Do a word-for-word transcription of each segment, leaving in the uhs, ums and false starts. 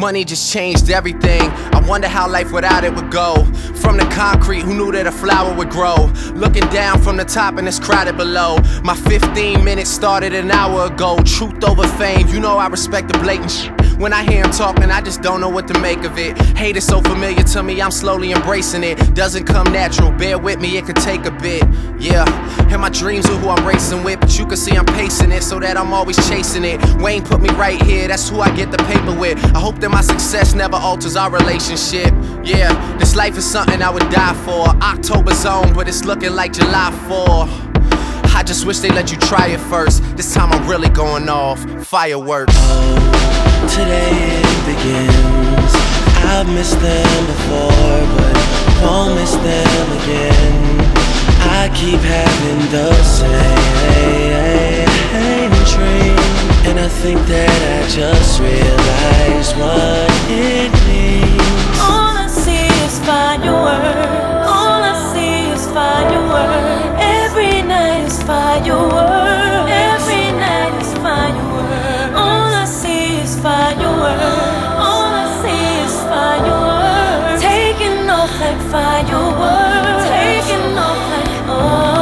Money just changed everything. I wonder how life without it would go. From the concrete, who knew that a flower would grow? Looking down from the top and it's crowded below. My fifteen minutes started an hour ago. Truth over fame, you know I respect the blatant shit. When I hear him talking, I just don't know what to make of it. Hate is so familiar to me, I'm slowly embracing it. Doesn't come natural, bear with me, it could take a bit. Yeah, and my dreams are who I'm racing with, but you can see I'm pacing it so that I'm always chasing it. Wayne put me right here, that's who I get the paper with. I hope that my success never alters our relationship. Yeah, this life is something I would die for. October's on, but it's looking like July fourth. I just wish they let you try it first. This time I'm really going off. Fireworks. Oh, today it begins. I've missed them before, but won't miss them again. I keep having the same dream, and I think that I just realized what it means. All I see is fireworks. All I see is fireworks. Every night is fireworks. Every night is fireworks. All I see is fireworks. All I see is fireworks. Taking off like fireworks. Taking off like oh.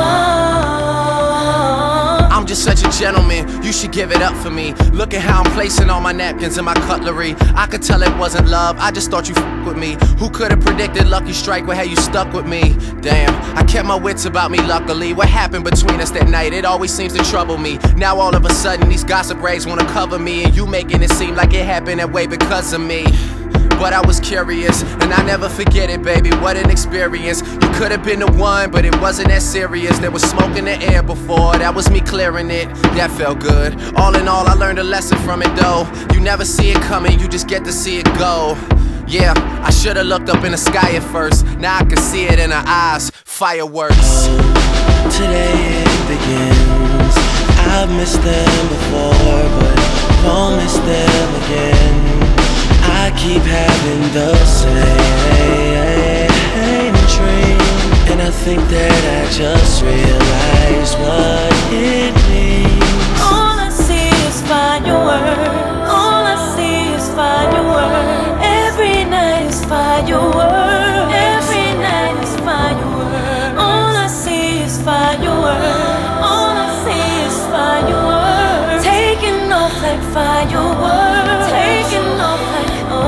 I'm just such a gentleman, you should give it up for me. Look at how I'm placing all my napkins and my cutlery. I could tell it wasn't love, I just thought you f***ed with me. Who could've predicted Lucky Strike would have you stuck with me? Damn, I kept my wits about me luckily. What happened between us that night, it always seems to trouble me. Now all of a sudden these gossip rags wanna cover me, and you making it seem like it happened that way because of me. But I was curious, and I never forget it, baby, what an experience. You could've been the one, but it wasn't that serious. There was smoke in the air before, that was me clearing it. That felt good. All in all, I learned a lesson from it though. You never see it coming, you just get to see it go. Yeah, I should've looked up in the sky at first. Now I can see it in her eyes. Fireworks. Oh, today it begins. I've missed them before, but won't miss them again. I keep having the same dream, and I think that I just realized what it means. All I see is fireworks. All I see is fireworks. Every night is fireworks. Every night is fireworks. All I see is fireworks. All I see is fireworks. Taking off like fireworks. Taking off like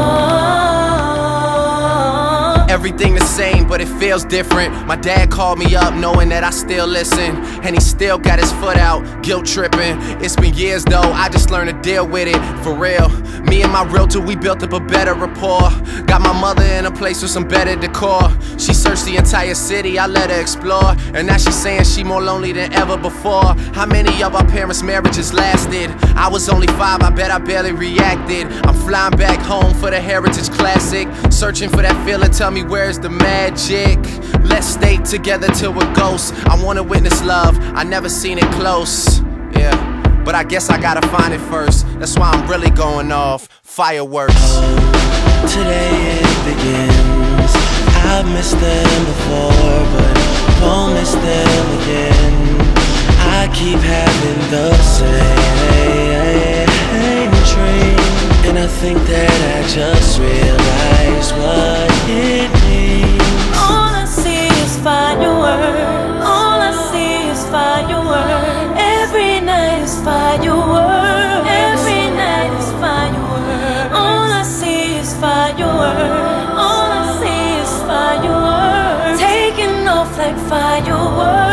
everything the same, but it feels different. My dad called me up knowing that I still listen, and he still got his foot out, guilt tripping. It's been years though, I just learned to deal with it, for real. Me and my realtor, we built up a better rapport. Got my mother in a place with some better decor. She searched the entire city, I let her explore, and now she's saying she more lonely than ever before. How many of our parents' marriages lasted? I was only five, I bet I barely reacted. I'm flying back home for the Heritage Classic, searching for that feeling, tell me where's the magic? Let's stay together till we're ghosts. I wanna witness love, I never seen it close. Yeah, but I guess I gotta find it first. That's why I'm really going off. Fireworks. Oh, today it begins. I've missed them before, but won't miss them again. I keep having the same dream, and I think that I just realized what it means. all I see is fireworks. All I see is fireworks. Every night is fireworks. Every night is fireworks. All I see is fireworks. All I see is fireworks. Taking off like fireworks.